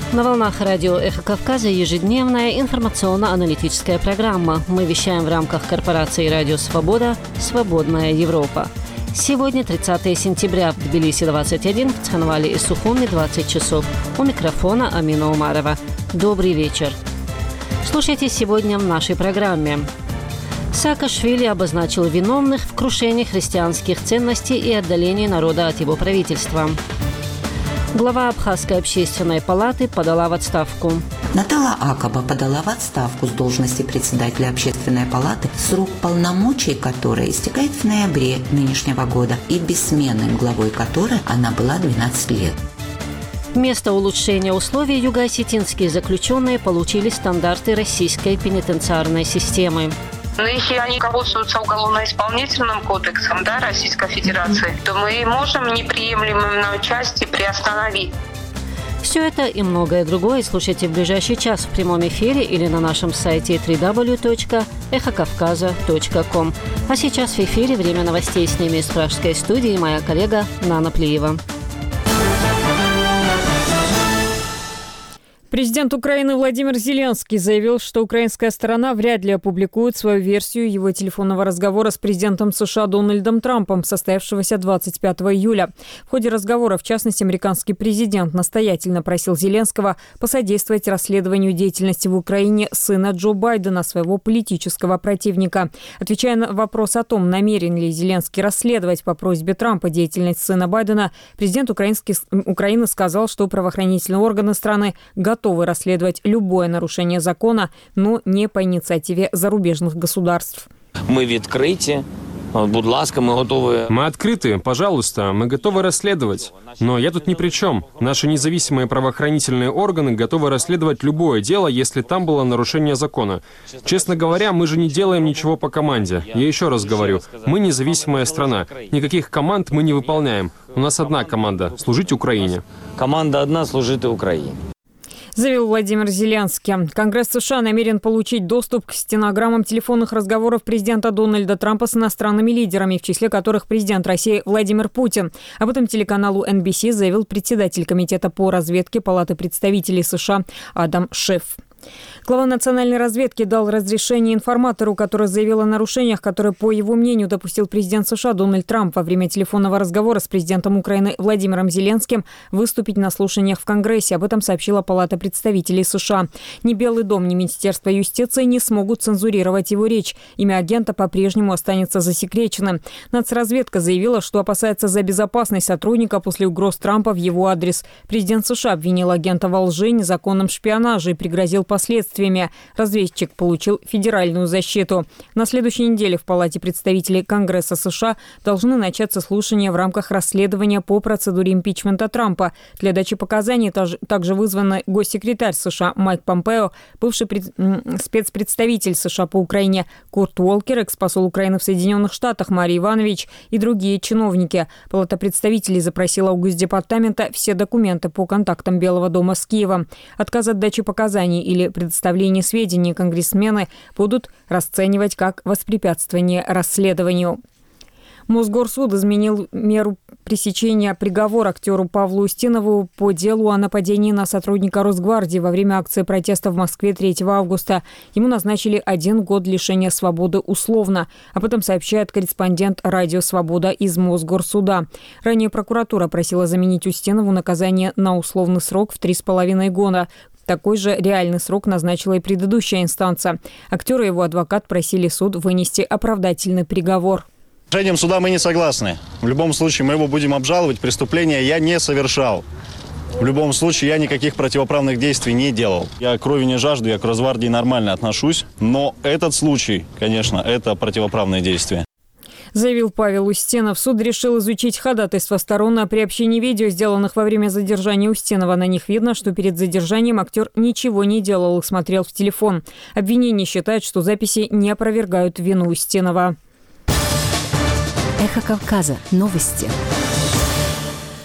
На волнах радио «Эхо Кавказа» ежедневная информационно-аналитическая программа. Мы вещаем в рамках корпорации «Радио Свобода. Свободная Европа». Сегодня 30 сентября, в Тбилиси 21, в Цхинвале и Сухуми 20 часов. У микрофона Амина Умарова. Добрый вечер. Слушайте сегодня в нашей программе. Саакашвили обозначил виновных в крушении христианских ценностей и отдалении народа от его правительства. Глава Абхазской общественной палаты подала в отставку. Натала Акаба подала в отставку с должности председателя общественной палаты, срок полномочий которой истекает в ноябре нынешнего года, и бессменной главой которой она была 12 лет. Вместо улучшения условий юго-осетинские заключенные получили стандарты российской пенитенциарной системы. Но если они руководствуются уголовно-исполнительным кодексом Российской Федерации, то мы можем неприемлемые части приостановить. Все это и многое другое слушайте в ближайший час в прямом эфире или на нашем сайте www.эхокавказа.ком. А сейчас в эфире время новостей, с ними из пражской студии моя коллега Нана Плиева. Президент Украины Владимир Зеленский заявил, что украинская сторона вряд ли опубликует свою версию его телефонного разговора с президентом США Дональдом Трампом, состоявшегося 25 июля. В ходе разговора, в частности, американский президент настоятельно просил Зеленского посодействовать расследованию деятельности в Украине сына Джо Байдена, своего политического противника. Отвечая на вопрос о том, намерен ли Зеленский расследовать по просьбе Трампа деятельность сына Байдена, президент Украины сказал, что правоохранительные органы страны готовы расследовать любое нарушение закона, но не по инициативе зарубежных государств. Мы відкриті. Будь ласка, мы готовы. Мы открыты, пожалуйста, мы готовы расследовать. Но я тут ни при чем. Наши независимые правоохранительные органы готовы расследовать любое дело, если там было нарушение закона. Честно говоря, мы же не делаем ничего по команде. Я еще раз говорю, мы независимая страна. Никаких команд мы не выполняем. У нас одна команда – служить Украине. Команда одна – служить Украине. Заявил Владимир Зеленский. Конгресс США намерен получить доступ к стенограммам телефонных разговоров президента Дональда Трампа с иностранными лидерами, в числе которых президент России Владимир Путин. Об этом телеканалу NBC заявил председатель Комитета по разведке Палаты представителей США Адам Шеф. Глава национальной разведки дал разрешение информатору, который заявил о нарушениях, которые, по его мнению, допустил президент США Дональд Трамп во время телефонного разговора с президентом Украины Владимиром Зеленским, выступить на слушаниях в Конгрессе. Об этом сообщила Палата представителей США. Ни Белый дом, ни Министерство юстиции не смогут цензурировать его речь. Имя агента по-прежнему останется засекреченным. Нацразведка заявила, что опасается за безопасность сотрудника после угроз Трампа в его адрес. Президент США обвинил агента во лжи, незаконном шпионаже и пригрозил последствиями. Разведчик получил федеральную защиту. На следующей неделе в Палате представителей Конгресса США должны начаться слушания в рамках расследования по процедуре импичмента Трампа. Для дачи показаний также вызван госсекретарь США Майк Помпео, бывший спецпредставитель США по Украине Курт Уолкер, экс-посол Украины в Соединенных Штатах Марий Иванович и другие чиновники. Палата представителей запросила у Госдепартамента все документы по контактам Белого дома с Киевом. Отказ от дачи показаний или предоставление сведений конгрессмены будут расценивать как воспрепятствование расследованию. Мосгорсуд изменил меру пресечения приговора актеру Павлу Устинову по делу о нападении на сотрудника Росгвардии во время акции протеста в Москве 3 августа. Ему назначили 1 год лишения свободы условно. Об этом сообщает корреспондент «Радио Свобода» из Мосгорсуда. Ранее прокуратура просила заменить Устинову наказание на условный срок в 3,5 года. Такой же реальный срок назначила и предыдущая инстанция. Актер и его адвокат просили суд вынести оправдательный приговор. С решением суда мы не согласны. В любом случае мы его будем обжаловать. Преступления я не совершал. В любом случае я никаких противоправных действий не делал. Я крови не жажду, я к Росгвардии нормально отношусь. Но этот случай, конечно, это противоправные действия. Заявил Павел Устинов. Суд решил изучить ходатайство сторон о приобщении видео, сделанных во время задержания Устинова. На них видно, что перед задержанием актер ничего не делал и смотрел в телефон. Обвинение считает, что записи не опровергают вину Устинова. Эхо Кавказа. Новости.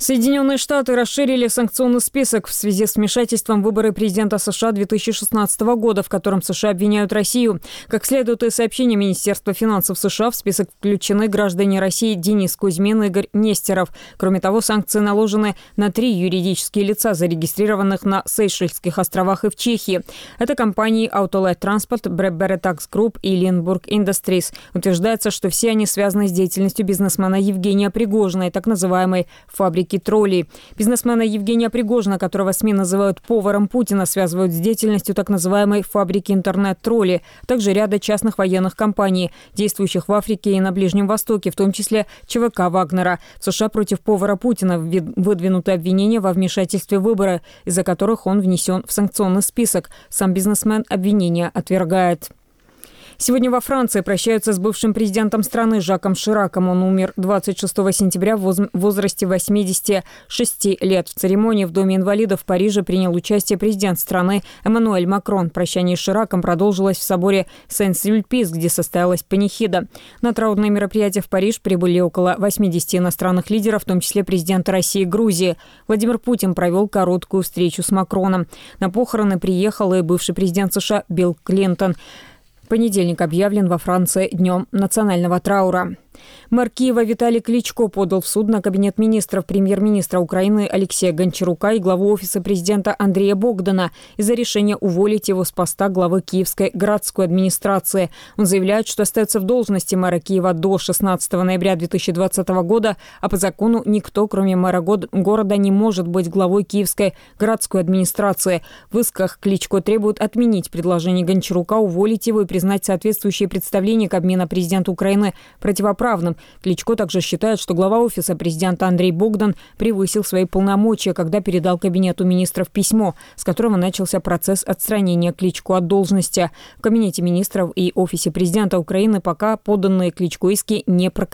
Соединенные Штаты расширили санкционный список в связи с вмешательством в выборы президента США 2016 года, в котором США обвиняют Россию. Как следует из сообщения Министерства финансов США, в список включены граждане России Денис Кузьмин и Игорь Нестеров. Кроме того, санкции наложены на 3 юридические лица, зарегистрированных на Сейшельских островах и в Чехии. Это компании Autolight Transport, Bradbury Tax Group и Lindbergh Industries. Утверждается, что все они связаны с деятельностью бизнесмена Евгения Пригожина и так называемой фабрики троллей. Бизнесмена Евгения Пригожина, которого СМИ называют поваром Путина, связывают с деятельностью так называемой фабрики интернет-тролли, а также ряда частных военных компаний, действующих в Африке и на Ближнем Востоке, в том числе ЧВК Вагнера. В США против повара Путина выдвинуты обвинения во вмешательстве в выборы, из-за которых он внесен в санкционный список. Сам бизнесмен обвинения отвергает. Сегодня во Франции прощаются с бывшим президентом страны Жаком Шираком. Он умер 26 сентября в возрасте 86 лет. В церемонии в Доме инвалидов в Париже принял участие президент страны Эммануэль Макрон. Прощание с Шираком продолжилось в соборе Сен-Сюльпис, где состоялась панихида. На траурное мероприятие в Париж прибыли около 80 иностранных лидеров, в том числе президенты России и Грузии. Владимир Путин провел короткую встречу с Макроном. На похороны приехал и бывший президент США Билл Клинтон. Понедельник объявлен во Франции днем национального траура. Мэр Киева Виталий Кличко подал в суд на Кабинет министров премьер-министра Украины Алексея Гончарука и главу Офиса президента Андрея Богдана из-за решения уволить его с поста главы Киевской городской администрации. Он заявляет, что остается в должности мэра Киева до 16 ноября 2020 года, а по закону никто, кроме мэра города, не может быть главой Киевской городской администрации. В исках Кличко требует отменить предложение Гончарука, уволить его и признать соответствующие представления Кабмина президента Украины противоправным. Кличко также считает, что глава Офиса президента Андрей Богдан превысил свои полномочия, когда передал Кабинету министров письмо, с которого начался процесс отстранения Кличко от должности. В Кабинете министров и Офисе президента Украины пока поданные Кличко иски не прокомментировали.